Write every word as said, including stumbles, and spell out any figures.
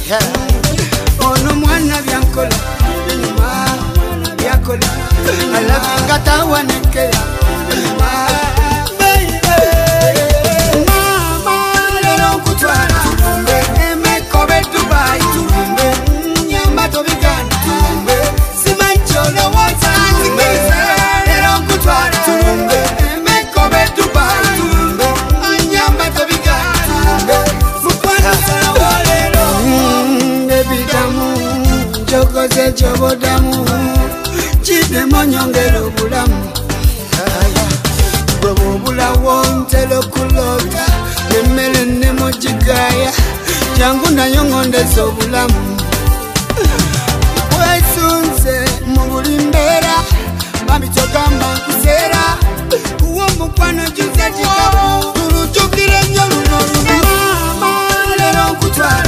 ono mwana byankola nyuma byakola alavinga tawaneke Jokoze chobodamu chide monyongero bulamu Bwebo bulawo ntelo kulota Nemele nemo jigaya Jangu na yongondezo bulamu Wesunze mubulimbera Mami chokamba kusera Uwo mukwano juze jikabu Turujukire nyolu nolu Mama lero kutwara